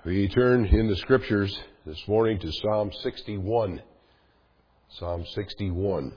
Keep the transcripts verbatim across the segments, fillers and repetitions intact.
We turn in the Scriptures this morning to Psalm sixty-one. Psalm sixty-one.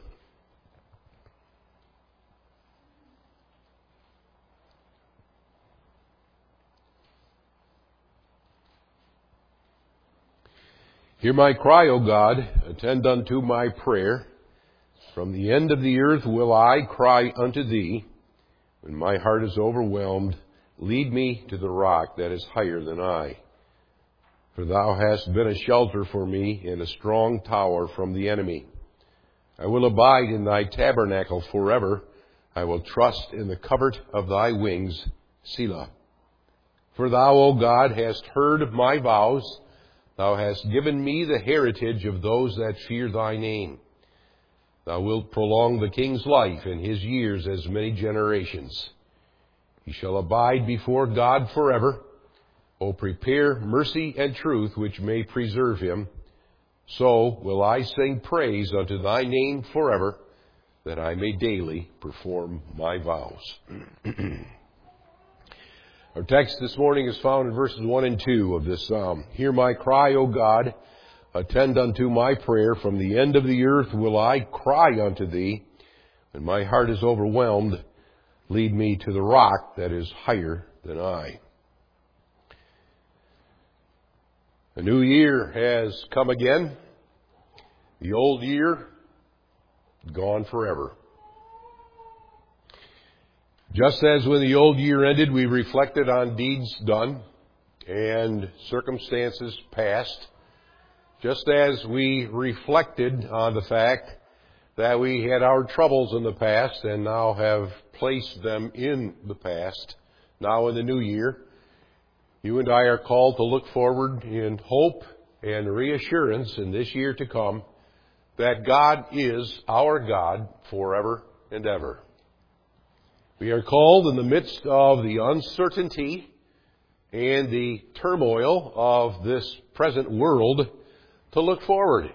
Hear my cry, O God, attend unto my prayer. From the end of the earth will I cry unto thee. When my heart is overwhelmed, lead me to the rock that is higher than I. For thou hast been a shelter for me and a strong tower from the enemy. I will abide in thy tabernacle forever. I will trust in the covert of thy wings, Selah. For thou, O God, hast heard my vows. Thou hast given me the heritage of those that fear thy name. Thou wilt prolong the king's life and his years as many generations. He shall abide before God forever. O prepare mercy and truth which may preserve him. So will I sing praise unto thy name forever, that I may daily perform my vows. Our text this morning is found in verses one and two of this psalm. Hear my cry, O God, attend unto my prayer. From the end of the earth will I cry unto thee. When my heart is overwhelmed, lead me to the rock that is higher than I. A new year has come again. The old year, gone forever. Just as when the old year ended, we reflected on deeds done and circumstances past, just as we reflected on the fact that we had our troubles in the past and now have placed them in the past, now in the new year, you and I are called to look forward in hope and reassurance in this year to come that God is our God forever and ever. We are called in the midst of the uncertainty and the turmoil of this present world to look forward.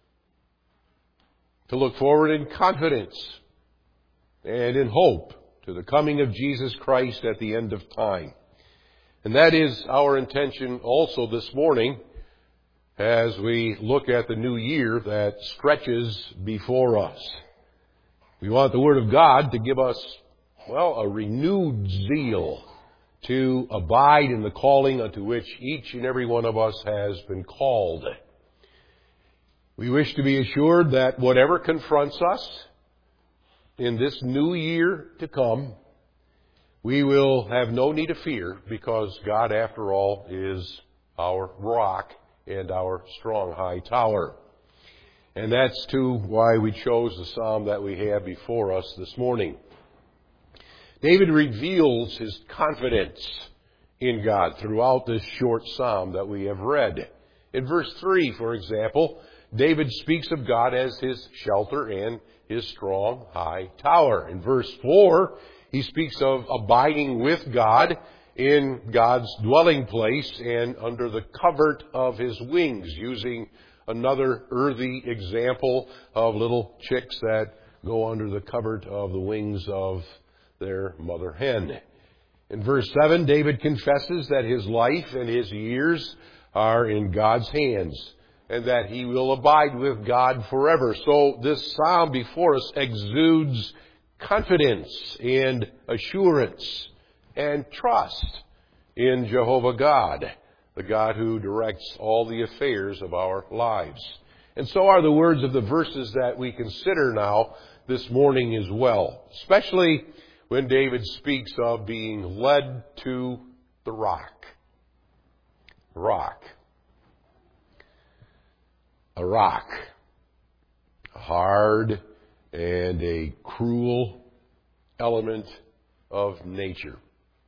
To look forward in confidence and in hope to the coming of Jesus Christ at the end of time. And that is our intention also this morning as we look at the new year that stretches before us. We want the Word of God to give us, well, a renewed zeal to abide in the calling unto which each and every one of us has been called. We wish to be assured that whatever confronts us in this new year to come, we will have no need of fear because God, after all, is our rock and our strong high tower. And that's too why we chose the psalm that we have before us this morning. David reveals his confidence in God throughout this short psalm that we have read. In verse three, for example, David speaks of God as his shelter and his strong high tower. In verse four, he speaks of abiding with God in God's dwelling place and under the covert of his wings, using another earthy example of little chicks that go under the covert of the wings of their mother hen. In verse seven, David confesses that his life and his years are in God's hands and that he will abide with God forever. So this psalm before us exudes confidence and assurance and trust in Jehovah God, the God who directs all the affairs of our lives. And so are the words of the verses that we consider now this morning as well, especially when David speaks of being led to the rock. Rock. A rock. A hard and a cruel element of nature.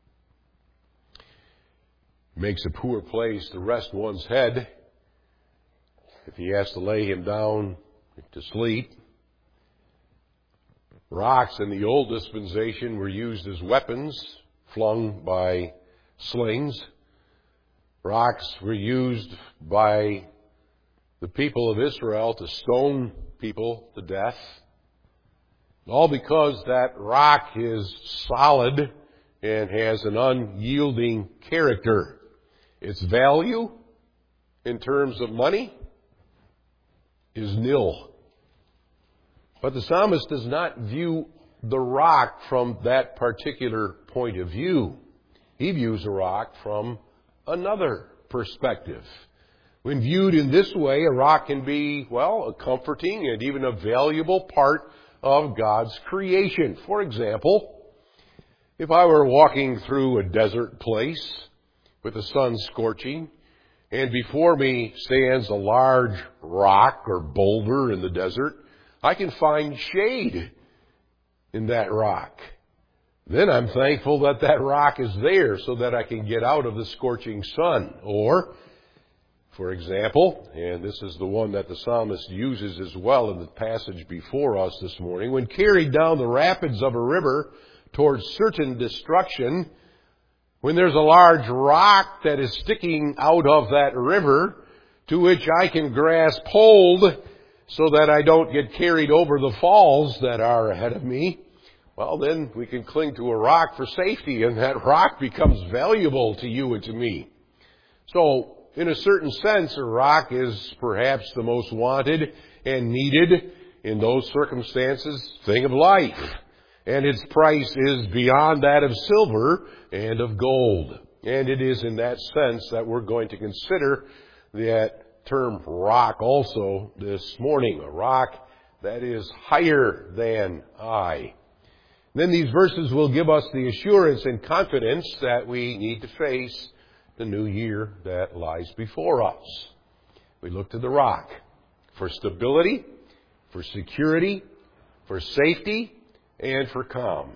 It makes a poor place to rest one's head if he has to lay him down to sleep. Rocks in the old dispensation were used as weapons flung by slings. Rocks were used by the people of Israel to stone people to death. All because that rock is solid and has an unyielding character. Its value in terms of money is nil. But the psalmist does not view the rock from that particular point of view. He views a rock from another perspective. When viewed in this way, a rock can be, well, a comforting and even a valuable part of God's creation. For example, if I were walking through a desert place with the sun scorching, and before me stands a large rock or boulder in the desert, I can find shade in that rock. Then I'm thankful that that rock is there so that I can get out of the scorching sun. Or, for example, and this is the one that the psalmist uses as well in the passage before us this morning, when carried down the rapids of a river towards certain destruction, when there's a large rock that is sticking out of that river to which I can grasp hold so that I don't get carried over the falls that are ahead of me, well, then we can cling to a rock for safety, and that rock becomes valuable to you and to me. So, in a certain sense, a rock is perhaps the most wanted and needed in those circumstances thing of life. And its price is beyond that of silver and of gold. And it is in that sense that we're going to consider that term rock also this morning. A rock that is higher than I. Then these verses will give us the assurance and confidence that we need to face the new year that lies before us. We look to the rock for stability, for security, for safety, and for calm.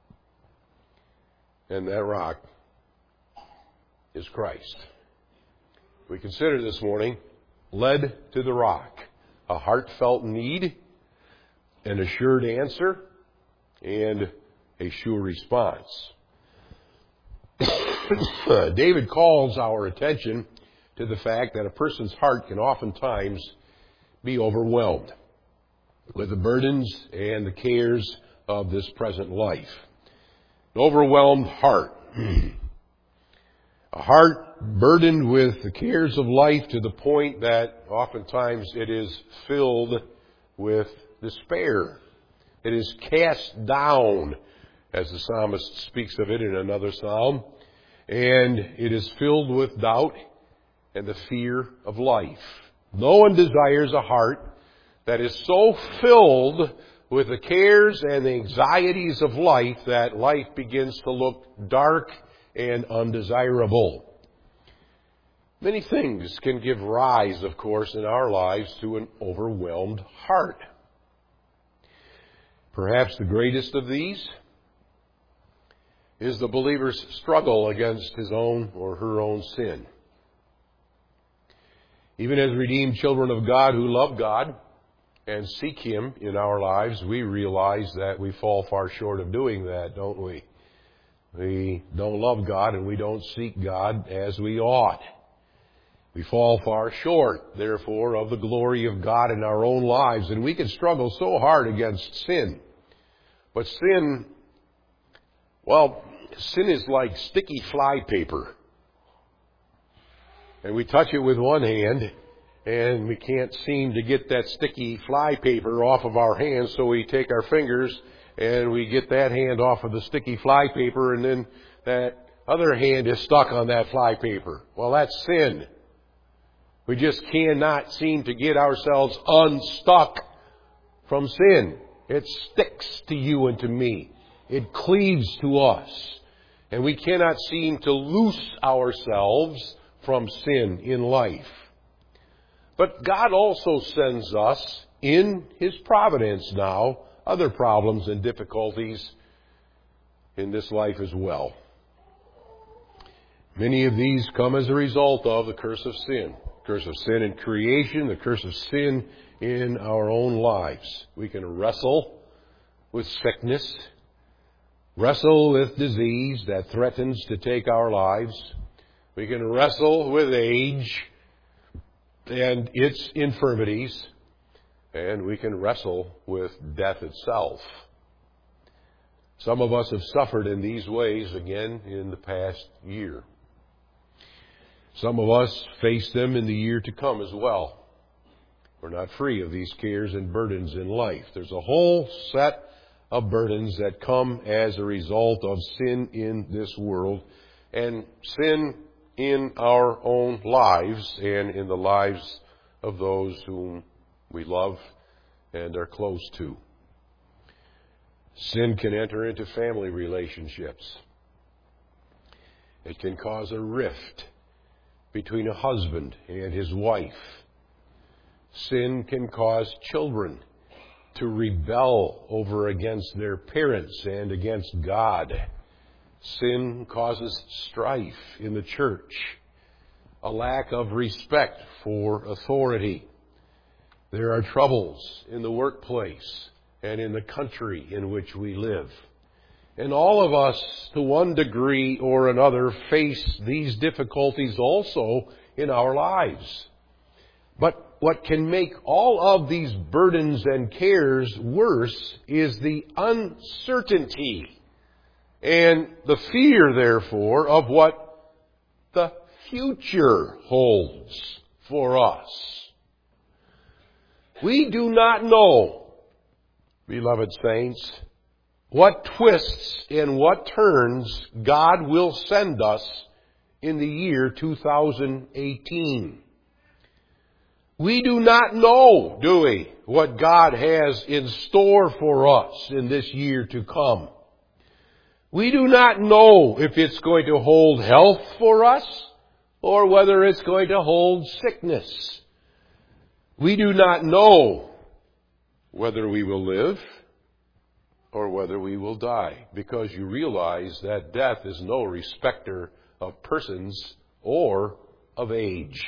And that rock is Christ. We consider this morning, led to the rock, a heartfelt need, an assured answer, and a sure response. David calls our attention to the fact that a person's heart can oftentimes be overwhelmed with the burdens and the cares of this present life. An overwhelmed heart. A heart burdened with the cares of life to the point that oftentimes it is filled with despair. It is cast down, as the psalmist speaks of it in another psalm, and it is filled with doubt and the fear of life. No one desires a heart that is so filled with the cares and the anxieties of life that life begins to look dark and undesirable. Many things can give rise, of course, in our lives to an overwhelmed heart. Perhaps the greatest of these is the believer's struggle against his own or her own sin. Even as redeemed children of God who love God and seek Him in our lives, we realize that we fall far short of doing that, don't we? We don't love God and we don't seek God as we ought. We fall far short, therefore, of the glory of God in our own lives, and we can struggle so hard against sin. But sin, well, sin is like sticky fly paper. And we touch it with one hand, and we can't seem to get that sticky fly paper off of our hands, so we take our fingers and we get that hand off of the sticky fly paper, and then that other hand is stuck on that fly paper. Well, that's sin. We just cannot seem to get ourselves unstuck from sin. It sticks to you and to me. It cleaves to us. And we cannot seem to loose ourselves from sin in life. But God also sends us, in His providence now, other problems and difficulties in this life as well. Many of these come as a result of the curse of sin. The curse of sin in creation, the curse of sin in our own lives. We can wrestle with sickness, wrestle with disease that threatens to take our lives. We can wrestle with age and its infirmities, and we can wrestle with death itself. Some of us have suffered in these ways again in the past year. Some of us face them in the year to come as well. We're not free of these cares and burdens in life. There's a whole set of burdens that come as a result of sin in this world and sin in our own lives and in the lives of those whom we love and are close to. Sin can enter into family relationships. It can cause a rift between a husband and his wife. Sin can cause children to rebel over against their parents and against God. Sin causes strife in the church, a lack of respect for authority. There are troubles in the workplace and in the country in which we live. And all of us, to one degree or another, face these difficulties also in our lives. But what can make all of these burdens and cares worse is the uncertainty and the fear, therefore, of what the future holds for us. We do not know, beloved saints, what twists and what turns God will send us in the year two thousand eighteen. We do not know, do we, what God has in store for us in this year to come. We do not know if it's going to hold health for us or whether it's going to hold sickness. We do not know whether we will live or whether we will die, because you realize that death is no respecter of persons or of age.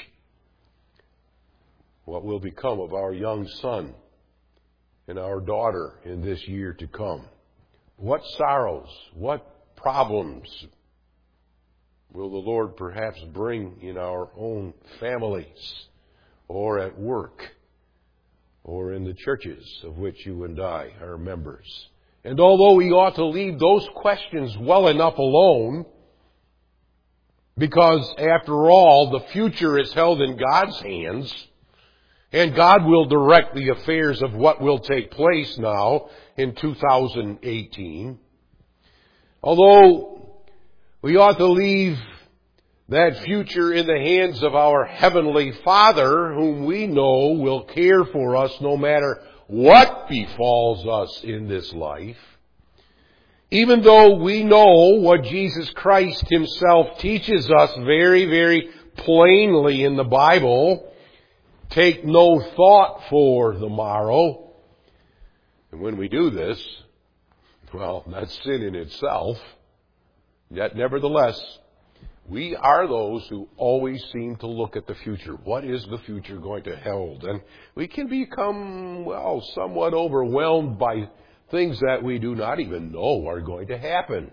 What will become of our young son and our daughter in this year to come? What sorrows, what problems will the Lord perhaps bring in our own families or at work or in the churches of which you and I are members? And although we ought to leave those questions well enough alone, because after all, the future is held in God's hands, and God will direct the affairs of what will take place now in two thousand eighteen. Although we ought to leave that future in the hands of our Heavenly Father, whom we know will care for us no matter what befalls us in this life, even though we know what Jesus Christ Himself teaches us very, very plainly in the Bible, take no thought for the morrow. And when we do this, well, that's sin in itself. Yet nevertheless, we are those who always seem to look at the future. What is the future going to hold? And we can become, well, somewhat overwhelmed by things that we do not even know are going to happen.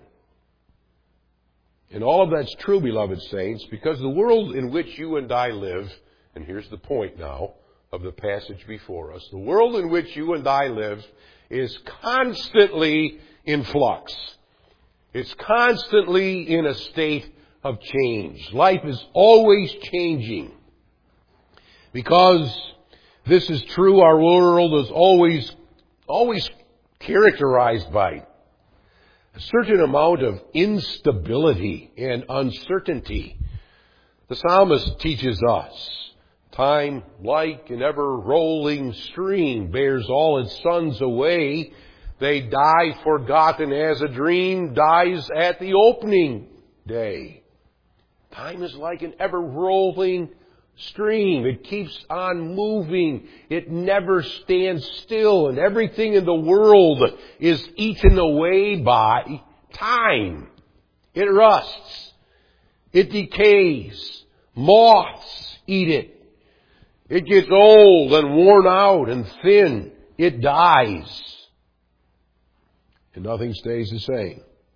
And all of that's true, beloved saints, because the world in which you and I live, and here's the point now of the passage before us, the world in which you and I live is constantly in flux. It's constantly in a state of change. Life is always changing. Because this is true, our world is always, always characterized by a certain amount of instability and uncertainty. The psalmist teaches us, time, like an ever-rolling stream, bears all its sons away. They die forgotten as a dream dies at the opening day. Time is like an ever-rolling stream. It keeps on moving. It never stands still. And everything in the world is eaten away by time. It rusts. It decays. Moths eat it. It gets old and worn out and thin. It dies. And nothing stays the same.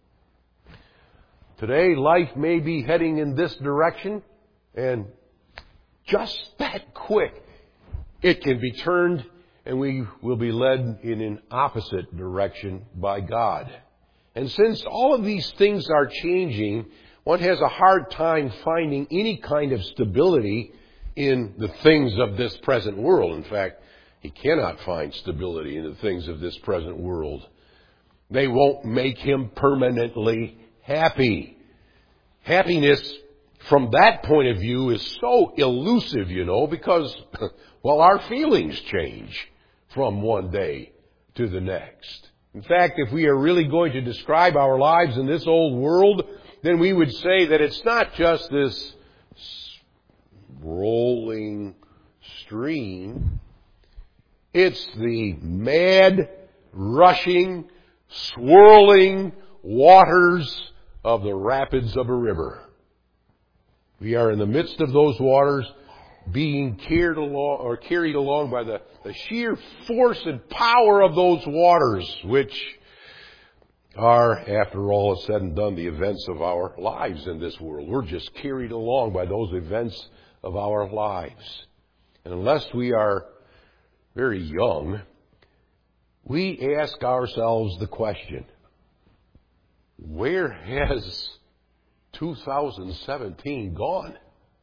Today, life may be heading in this direction, and just that quick, it can be turned, and we will be led in an opposite direction by God. And since all of these things are changing, one has a hard time finding any kind of stability in the things of this present world. In fact, he cannot find stability in the things of this present world. They won't make him permanently happy. Happiness, from that point of view, is so elusive, you know, because, well, our feelings change from one day to the next. In fact, if we are really going to describe our lives in this old world, then we would say that it's not just this rolling stream. It's the mad, rushing, swirling waters of the rapids of a river. We are in the midst of those waters, being carried along or carried along by the, the sheer force and power of those waters, which are, after all is said and done, the events of our lives in this world. We're just carried along by those events of our lives. And unless we are very young, we ask ourselves the question, where has two thousand seventeen gone?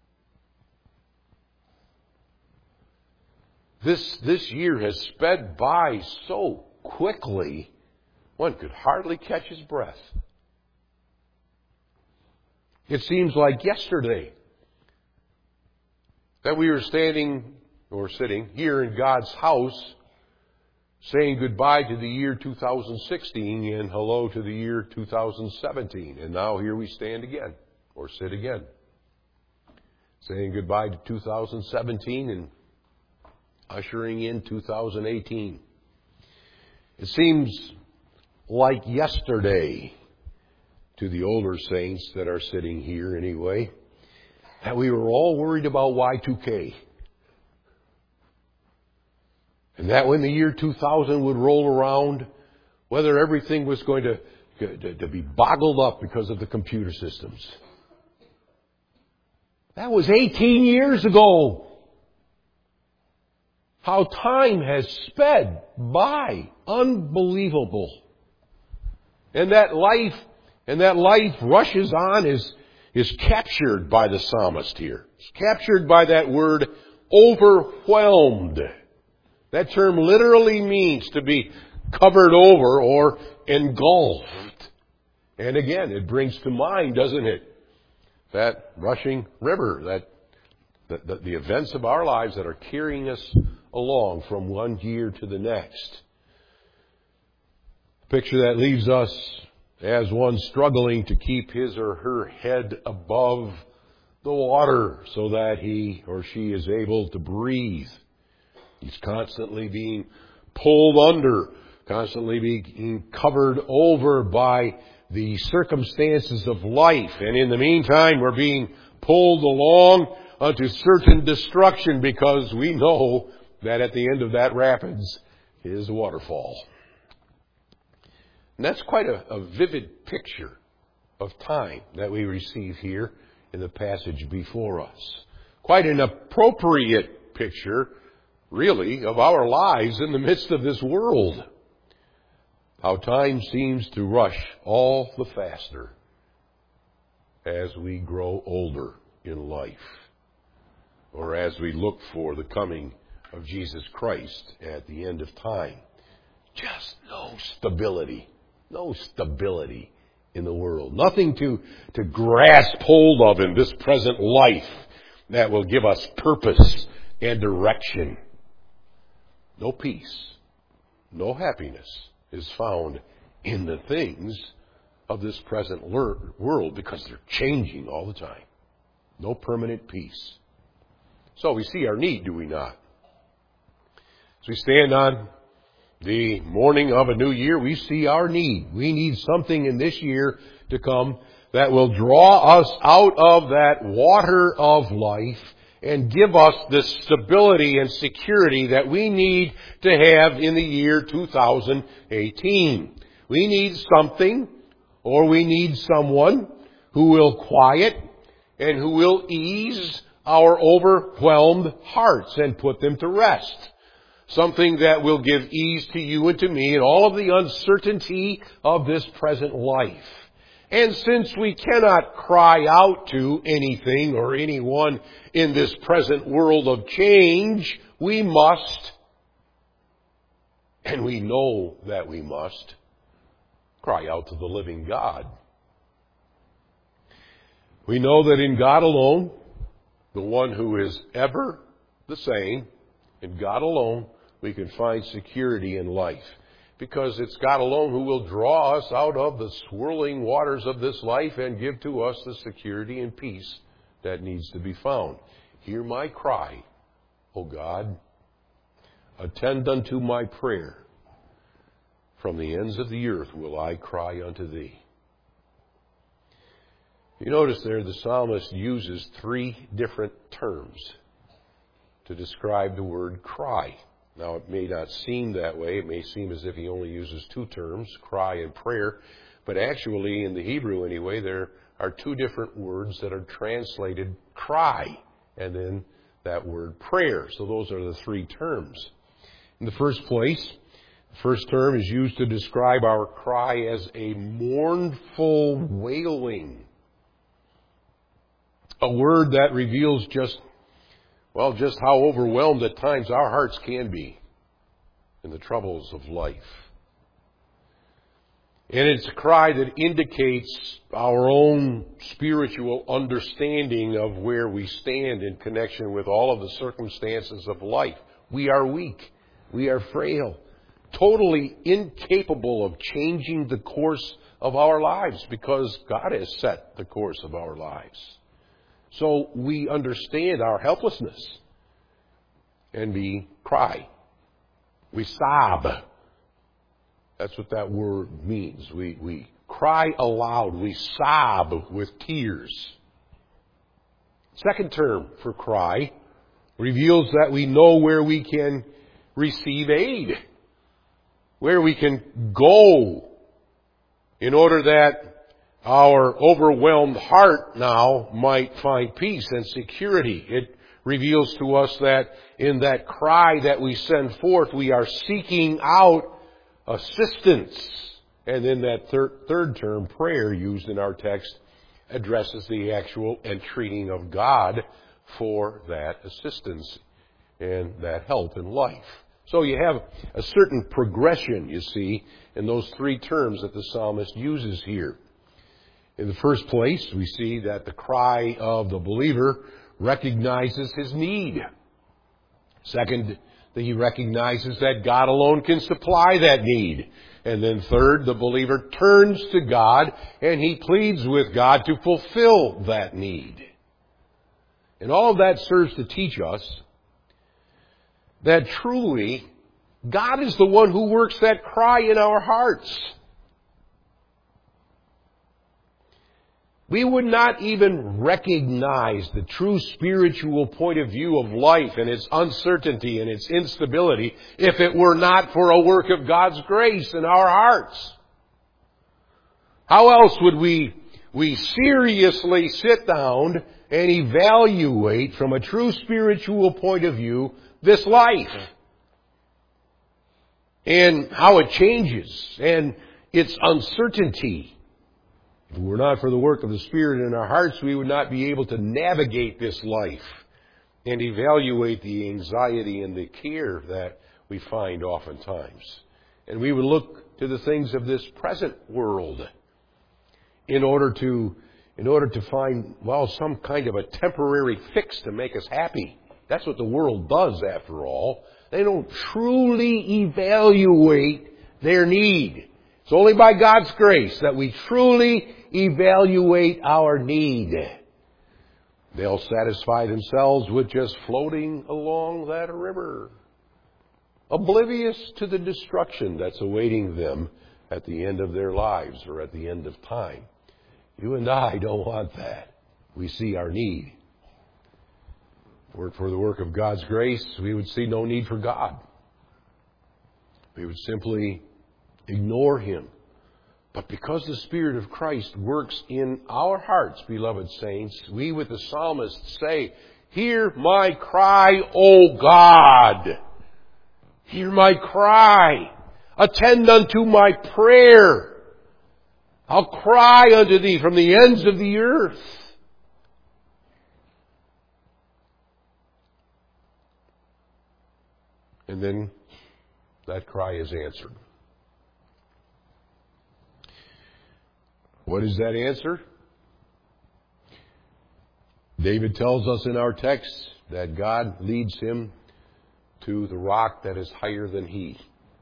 This, this year has sped by so quickly, one could hardly catch his breath. It seems like yesterday that we were standing or sitting here in God's house saying goodbye to the year two thousand sixteen and hello to the year two thousand seventeen. And now here we stand again, or sit again, saying goodbye to two thousand seventeen and ushering in two thousand eighteen. It seems like yesterday to the older saints that are sitting here anyway, that we were all worried about Y two K. And that when the year two thousand would roll around, whether everything was going to, to, to be boggled up because of the computer systems. That was eighteen years ago. How time has sped by. Unbelievable. And that life, and that life rushes on is, is captured by the psalmist here. It's captured by that word, overwhelmed. That term literally means to be covered over or engulfed. And again, it brings to mind, doesn't it, that rushing river, that the, the, the events of our lives that are carrying us along from one year to the next. A picture that leaves us as one struggling to keep his or her head above the water so that he or she is able to breathe. He's constantly being pulled under, constantly being covered over by the circumstances of life. And in the meantime, we're being pulled along unto certain destruction because we know that at the end of that rapids is a waterfall. And that's quite a, a vivid picture of time that we receive here in the passage before us. Quite an appropriate picture, really, of our lives in the midst of this world. How time seems to rush all the faster as we grow older in life, or as we look for the coming of Jesus Christ at the end of time. Just no stability. No stability in the world. Nothing to, to grasp hold of in this present life that will give us purpose and direction. No peace, no happiness is found in the things of this present world because they're changing all the time. No permanent peace. So we see our need, do we not? As we stand on the morning of a new year, we see our need. We need something in this year to come that will draw us out of that water of life and give us the stability and security that we need to have in the year two thousand eighteen. We need something, or we need someone who will quiet and who will ease our overwhelmed hearts and put them to rest. Something that will give ease to you and to me in all of the uncertainty of this present life. And since we cannot cry out to anything or anyone in this present world of change, we must, and we know that we must, cry out to the living God. We know that in God alone, the one who is ever the same, in God alone, we can find security in life. Because it's God alone who will draw us out of the swirling waters of this life and give to us the security and peace that needs to be found. Hear my cry, O God. Attend unto my prayer. From the ends of the earth will I cry unto thee. You notice there the psalmist uses three different terms to describe the word cry. Now, it may not seem that way. It may seem as if he only uses two terms, cry and prayer. But actually, in the Hebrew anyway, there are two different words that are translated cry, and then that word prayer. So those are the three terms. In the first place, the first term is used to describe our cry as a mournful wailing. A word that reveals just Well, just how overwhelmed at times our hearts can be in the troubles of life. And it's a cry that indicates our own spiritual understanding of where we stand in connection with all of the circumstances of life. We are weak. We are frail. Totally incapable of changing the course of our lives because God has set the course of our lives. So we understand our helplessness, and we cry. We sob. That's what that word means. We, we cry aloud. We sob with tears. Second term for cry reveals that we know where we can receive aid, where we can go in order that our overwhelmed heart now might find peace and security. It reveals to us that in that cry that we send forth, we are seeking out assistance. And then that third, third term, prayer, used in our text, addresses the actual entreating of God for that assistance and that help in life. So you have a certain progression, you see, in those three terms that the psalmist uses here. In the first place, we see that the cry of the believer recognizes his need. Second, that he recognizes that God alone can supply that need. And then third, the believer turns to God and he pleads with God to fulfill that need. And all of that serves to teach us that truly God is the one who works that cry in our hearts. We would not even recognize the true spiritual point of view of life and its uncertainty and its instability if it were not for a work of God's grace in our hearts. How else would we, we seriously sit down and evaluate from a true spiritual point of view this life and how it changes and its uncertainty? If it were not for the work of the Spirit in our hearts, we would not be able to navigate this life and evaluate the anxiety and the care that we find oftentimes. And we would look to the things of this present world in order to, in order to find, well, some kind of a temporary fix to make us happy. That's what the world does, after all. They don't truly evaluate their need. It's only by God's grace that we truly evaluate our need. They'll satisfy themselves with just floating along that river, oblivious to the destruction that's awaiting them at the end of their lives or at the end of time. You and I don't want that. We see our need. Were it for the work of God's grace, we would see no need for God. We would simply ignore Him. But because the Spirit of Christ works in our hearts, beloved saints, we with the psalmist say, "Hear my cry, O God. Hear my cry. Attend unto my prayer. I'll cry unto thee from the ends of the earth. And then that cry is answered. What is that answer? David tells us in our text that God leads him to the rock that is higher than he.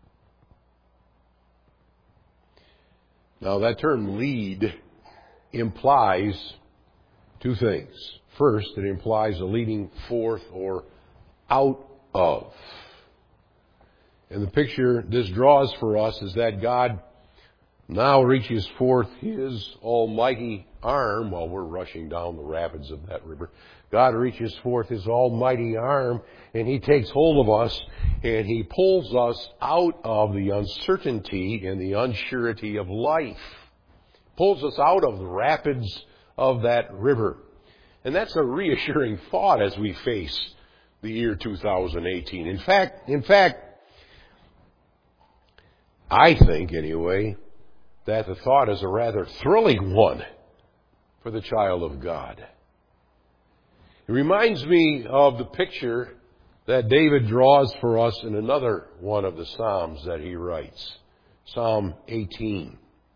Now that term lead implies two things. First, it implies a leading forth or out of. And the picture this draws for us is that God now reaches forth His almighty arm while we're rushing down the rapids of that river. God reaches forth His almighty arm and He takes hold of us and He pulls us out of the uncertainty and the unsurety of life. Pulls us out of the rapids of that river. And that's a reassuring thought as we face the year two thousand eighteen. In fact, in fact, I think anyway, that the thought is a rather thrilling one for the child of God. It reminds me of the picture that David draws for us in another one of the Psalms that he writes, Psalm eighteen.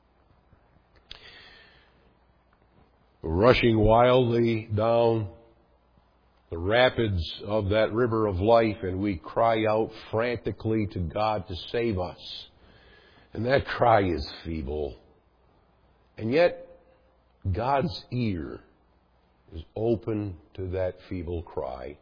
We're rushing wildly down the rapids of that river of life, and we cry out frantically to God to save us. And that cry is feeble. And yet, God's ear is open to that feeble cry.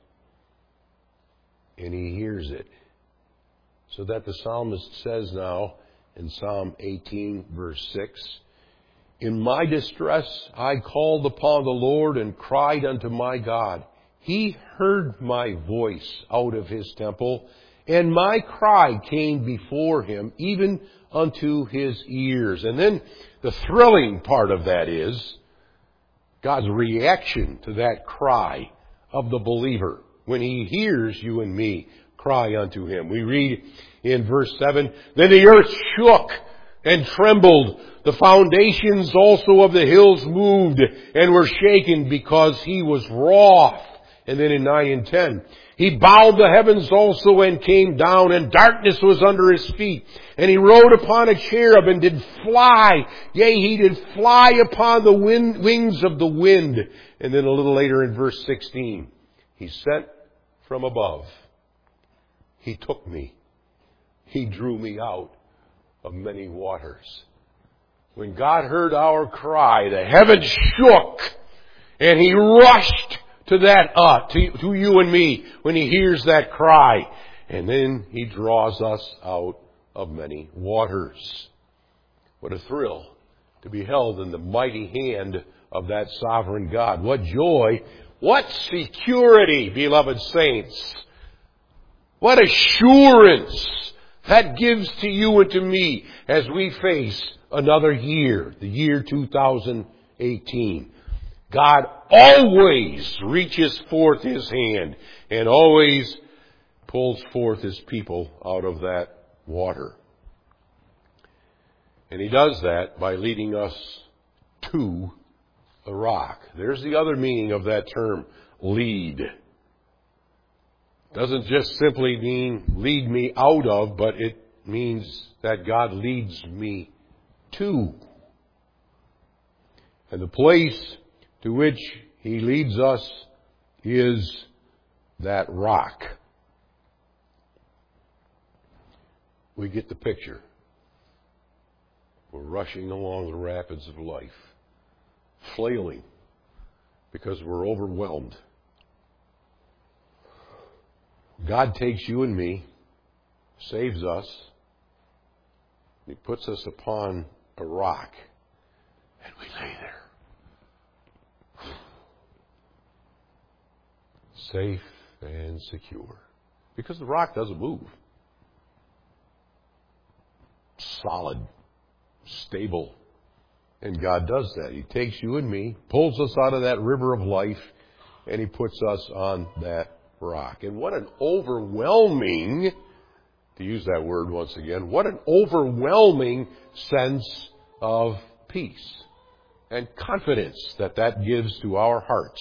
And He hears it. So that the psalmist says now in Psalm eighteen, verse six, "In my distress I called upon the Lord and cried unto my God. He heard my voice out of His temple, and my cry came before Him, even unto His ears." And then the thrilling part of that is God's reaction to that cry of the believer when He hears you and me cry unto Him. We read in verse seven, "Then the earth shook and trembled. The foundations also of the hills moved and were shaken because He was wroth." And then in nine and ten, "He bowed the heavens also and came down, and darkness was under His feet. And He rode upon a cherub and did fly. Yea, He did fly upon the wind, wings of the wind." And then a little later in verse sixteen, "He sent from above. He took me. He drew me out of many waters." When God heard our cry, the heavens shook, and He rushed to that, uh, to, to you and me when He hears that cry. And then He draws us out of many waters. What a thrill to be held in the mighty hand of that sovereign God. What joy, what security, beloved saints. What assurance that gives to you and to me as we face another year, the year two thousand eighteen. God always reaches forth His hand and always pulls forth His people out of that water. And He does that by leading us to the rock. There's the other meaning of that term, lead. It doesn't just simply mean lead me out of, but it means that God leads me to. And the place to which He leads us is that rock. We get the picture. We're rushing along the rapids of life, flailing because we're overwhelmed. God takes you and me, saves us, He puts us upon a rock, and we lay there. Safe and secure. Because the rock doesn't move. Solid, stable. And God does that. He takes you and me, pulls us out of that river of life, and He puts us on that rock. And what an overwhelming, to use that word once again, what an overwhelming sense of peace and confidence that that gives to our hearts.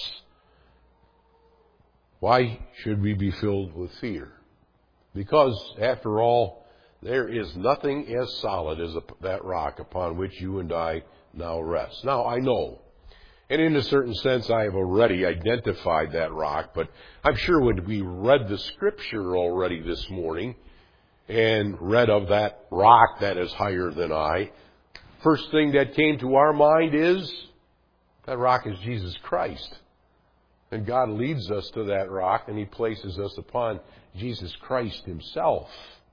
Why should we be filled with fear? Because, after all, there is nothing as solid as that rock upon which you and I now rest. Now, I know, and in a certain sense I have already identified that rock, but I'm sure when we read the Scripture already this morning and read of that rock that is higher than I, first thing that came to our mind is that rock is Jesus Christ. And God leads us to that rock, and He places us upon Jesus Christ Himself.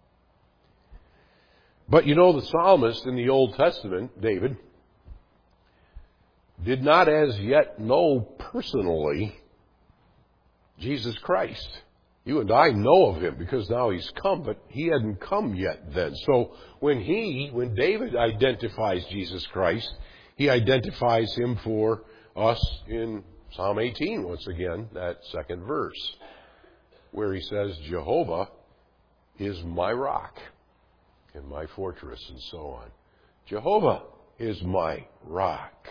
But you know, the psalmist in the Old Testament, David, did not as yet know personally Jesus Christ. You and I know of Him because now He's come, but He hadn't come yet then. So when he, when David identifies Jesus Christ, he identifies Him for us in Psalm eighteen, once again, that second verse, where he says, Jehovah is my rock and my fortress, and so on. Jehovah is my rock.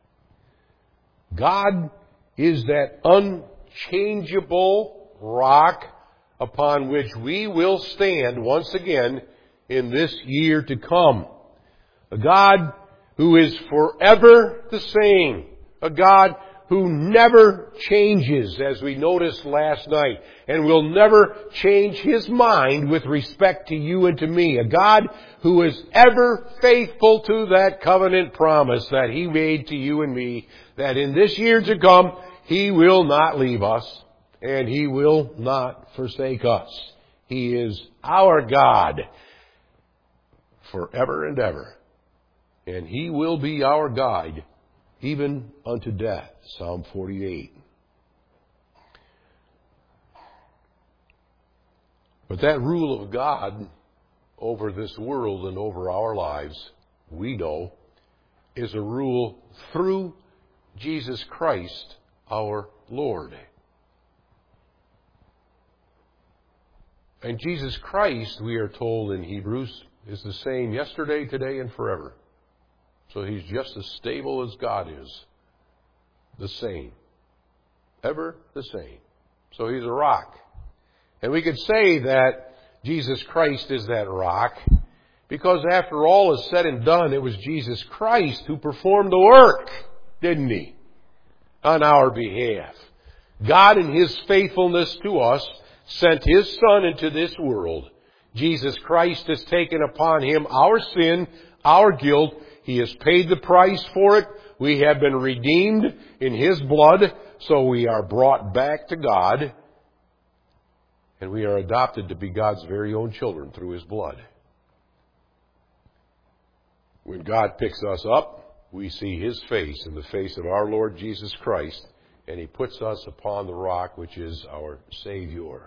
God is that unchangeable rock upon which we will stand once again in this year to come. A God who is forever the same. A God who never changes, as we noticed last night, and will never change His mind with respect to you and to me. A God who is ever faithful to that covenant promise that He made to you and me, that in this year to come, He will not leave us, and He will not forsake us. He is our God forever and ever, and He will be our guide even unto death. Psalm forty-eight. But that rule of God over this world and over our lives, we know, is a rule through Jesus Christ, our Lord. And Jesus Christ, we are told in Hebrews, is the same yesterday, today, and forever. So He's just as stable as God is. The same. Ever the same. So He's a rock. And we could say that Jesus Christ is that rock because after all is said and done, it was Jesus Christ who performed the work, didn't He? On our behalf. God in His faithfulness to us sent His Son into this world. Jesus Christ has taken upon Him our sin, our guilt. He has paid the price for it. We have been redeemed in His blood, so we are brought back to God, and we are adopted to be God's very own children through His blood. When God picks us up, we see His face in the face of our Lord Jesus Christ, and He puts us upon the rock which is our Savior.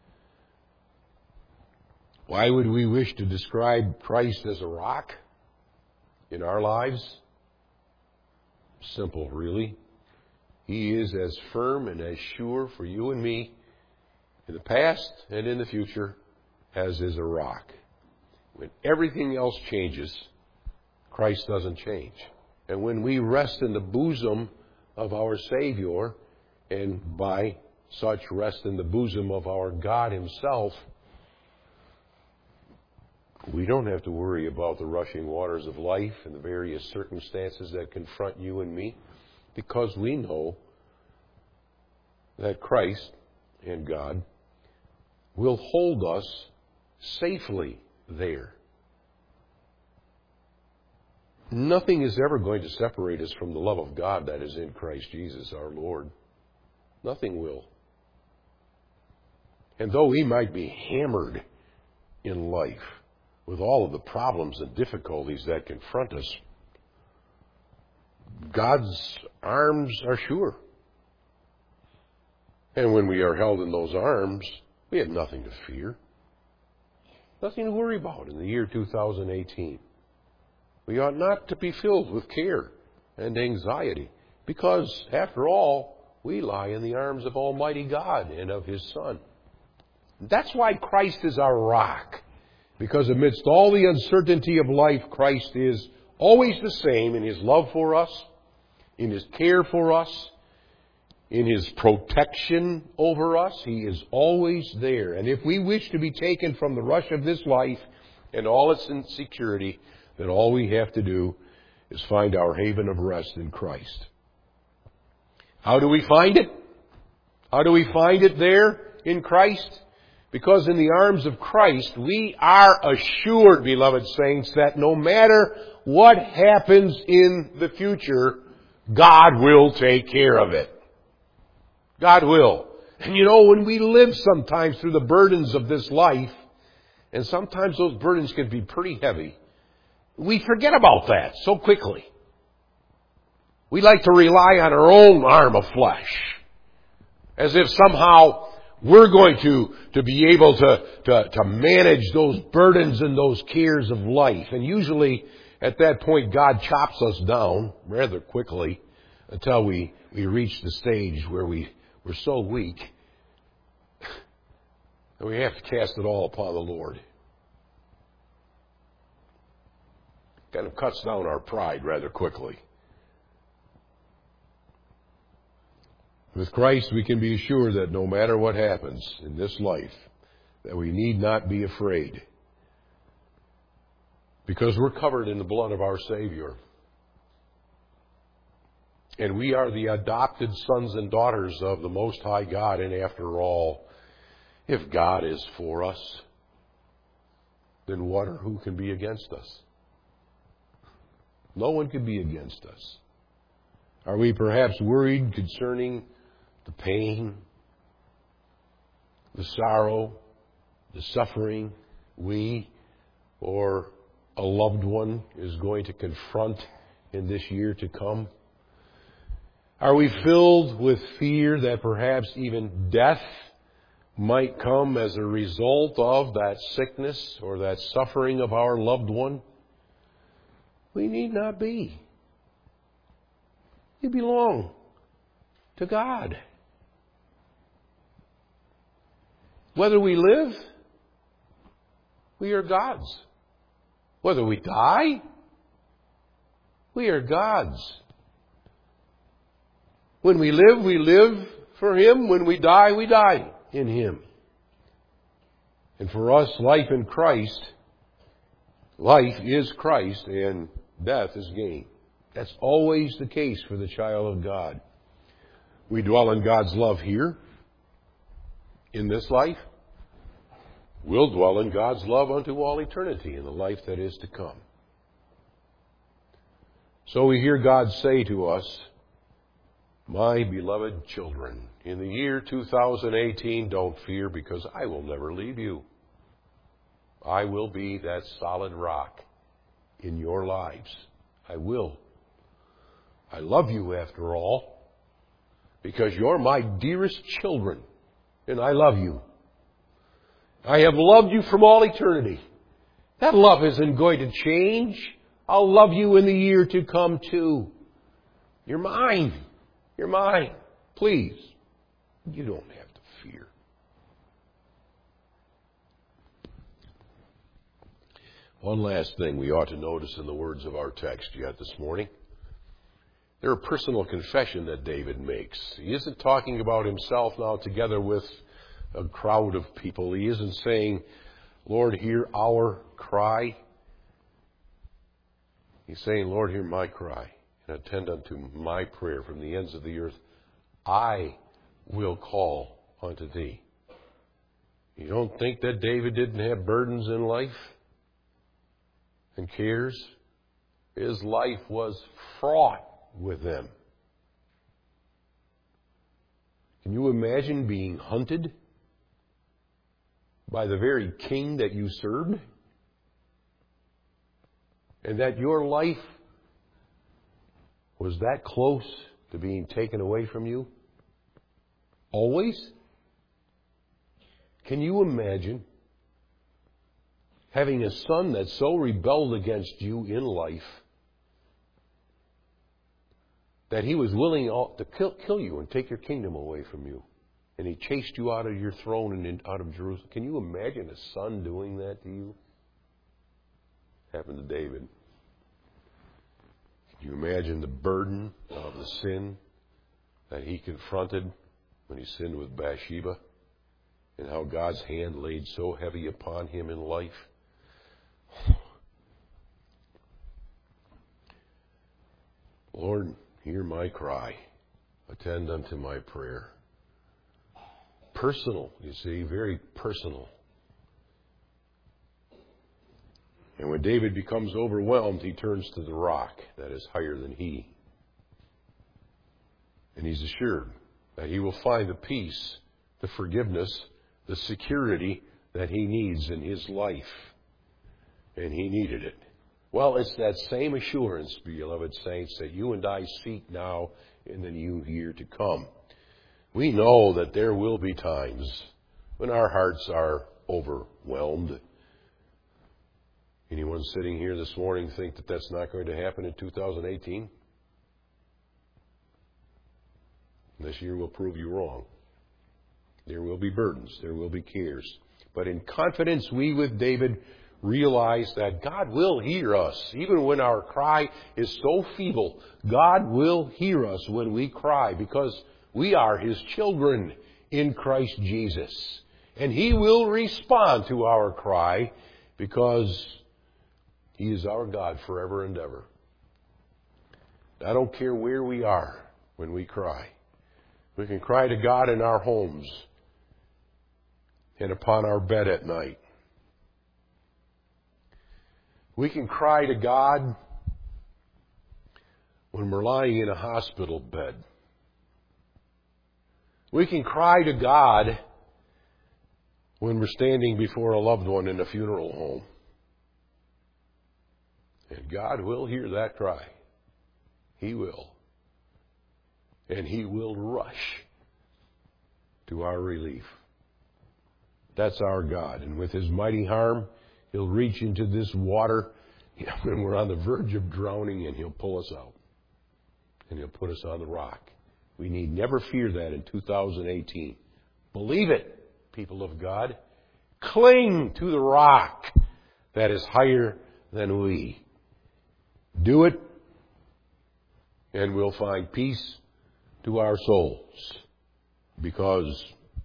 Why would we wish to describe Christ as a rock in our lives? Simple, really. He is as firm and as sure for you and me in the past and in the future as is a rock. When everything else changes, Christ doesn't change. And when we rest in the bosom of our Savior, and by such rest in the bosom of our God Himself, we don't have to worry about the rushing waters of life and the various circumstances that confront you and me, because we know that Christ and God will hold us safely there. Nothing is ever going to separate us from the love of God that is in Christ Jesus our Lord. Nothing will. And though we might be hammered in life with all of the problems and difficulties that confront us, God's arms are sure. And when we are held in those arms, we have nothing to fear. Nothing to worry about in the year two thousand eighteen. We ought not to be filled with care and anxiety, because, after all, we lie in the arms of Almighty God and of His Son. That's why Christ is our rock. Because amidst all the uncertainty of life, Christ is Always the same in His love for us, in His care for us, in His protection over us. He is always there. And if we wish to be taken from the rush of this life and all its insecurity, then all we have to do is find our haven of rest in Christ. How do we find it? How do we find it there in Christ? Because in the arms of Christ, we are assured, beloved saints, that no matter what happens in the future, God will take care of it. God will. And you know, when we live sometimes through the burdens of this life, and sometimes those burdens can be pretty heavy, we forget about that so quickly. We like to rely on our own arm of flesh, as if somehow we're going to, to be able to, to, to manage those burdens and those cares of life. And usually at that point God chops us down rather quickly until we, we reach the stage where we, we're so weak that we have to cast it all upon the Lord. Kind of cuts down our pride rather quickly. With Christ, we can be assured that no matter what happens in this life, that we need not be afraid, because we're covered in the blood of our Savior. And we are the adopted sons and daughters of the Most High God. And after all, if God is for us, then what or who can be against us? No one can be against us. Are we perhaps worried concerning the pain, the sorrow, the suffering we or a loved one is going to confront in this year to come? Are we filled with fear that perhaps even death might come as a result of that sickness or that suffering of our loved one? We need not be. We belong to God. Whether we live, we are God's. Whether we die, we are God's. When we live, we live for Him. When we die, we die in Him. And for us, life in Christ, life is Christ and death is gain. That's always the case for the child of God. We dwell in God's love here in this life. We'll dwell in God's love unto all eternity in the life that is to come. So we hear God say to us, my beloved children, in the year two thousand eighteen, don't fear, because I will never leave you. I will be that solid rock in your lives. I will. I love you after all, because you're my dearest children, and I love you. I have loved you from all eternity. That love isn't going to change. I'll love you in the year to come too. You're mine. You're mine. Please, you don't have to fear. One last thing we ought to notice in the words of our text yet this morning. They're a personal confession that David makes. He isn't talking about himself now together with a crowd of people. He isn't saying, Lord, hear our cry. He's saying, Lord, hear my cry and attend unto my prayer from the ends of the earth. I will call unto thee. You don't think that David didn't have burdens in life and cares? His life was fraught with them. Can you imagine being hunted by the very king that you served? And that your life was that close to being taken away from you? Always? Can you imagine having a son that so rebelled against you in life that he was willing to kill, kill you and take your kingdom away from you? And he chased you out of your throne and in, out of Jerusalem. Can you imagine a son doing that to you? Happened to David. You imagine the burden of the sin that he confronted when he sinned with Bathsheba, and how God's hand laid so heavy upon him in life. Lord, hear my cry. Attend unto my prayer. Personal, you see, very personal. And when David becomes overwhelmed, he turns to the rock that is higher than he. And he's assured that he will find the peace, the forgiveness, the security that he needs in his life. And he needed it. Well, it's that same assurance, beloved saints, that you and I seek now in the new year to come. We know that there will be times when our hearts are overwhelmed. Anyone sitting here this morning think that that's not going to happen in two thousand eighteen? This year will prove you wrong. There will be burdens. There will be cares. But in confidence, we with David realize that God will hear us. Even when our cry is so feeble, God will hear us when we cry, because we are His children in Christ Jesus. And He will respond to our cry, because He is our God forever and ever. I don't care where we are when we cry. We can cry to God in our homes and upon our bed at night. We can cry to God when we're lying in a hospital bed. We can cry to God when we're standing before a loved one in a funeral home. And God will hear that cry. He will. And He will rush to our relief. That's our God. And with His mighty arm, He'll reach into this water when we're on the verge of drowning, and He'll pull us out. And He'll put us on the rock. We need never fear that in two thousand eighteen. Believe it, people of God. Cling to the rock that is higher than we. Do it, and we'll find peace to our souls, because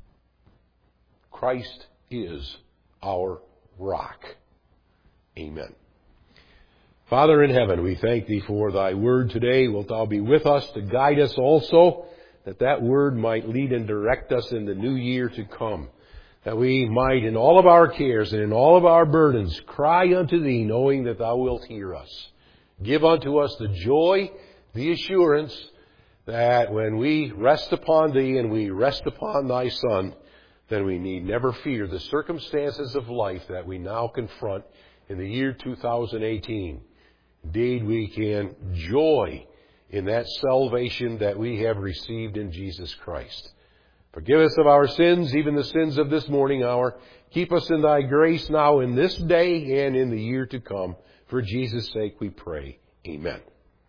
Christ is our rock. Amen. Father in heaven, we thank Thee for Thy word today. Wilt Thou be with us to guide us also, that that word might lead and direct us in the new year to come, that we might in all of our cares and in all of our burdens cry unto Thee, knowing that Thou wilt hear us. Give unto us the joy, the assurance that when we rest upon Thee and we rest upon Thy Son, then we need never fear the circumstances of life that we now confront in the year two thousand eighteen. Indeed, we can joy in that salvation that we have received in Jesus Christ. Forgive us of our sins, even the sins of this morning hour. Keep us in Thy grace now in this day and in the year to come. For Jesus' sake we pray. Amen.